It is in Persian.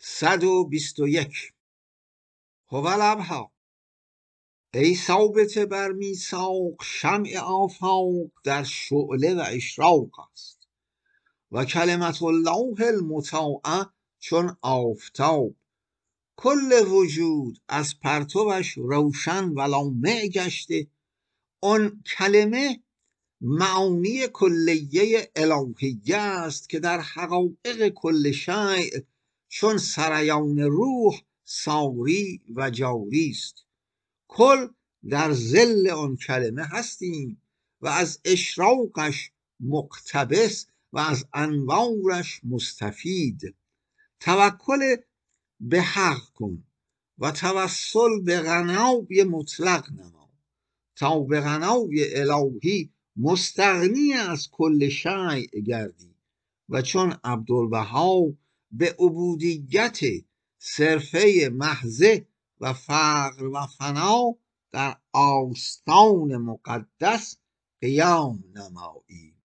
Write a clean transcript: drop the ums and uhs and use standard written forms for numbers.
121 هوالابها. ای ثابت بر میثاق، شمع آفاق در شعله و اشراق است. و کلمت الله المطاعه چون آفتاب، کل وجود از پرتوش روشن و لامع گشته. آن کلمه معانی کلیه الهیه است که در حقایق کل شیء چون سریان روح ساری و جاری است. کل در ظل آن کلمه هستیم و از اشراقش مقتبس و از انوارش مستفید. توکل به حق کن و توسل به غنای مطلق نما تا به غنای الهی مستغنی از کل شیء گردی و چون عبدالبها به عبودیت صرفه محضه و فقر و فنا در آستان مقدس قیام نمایی.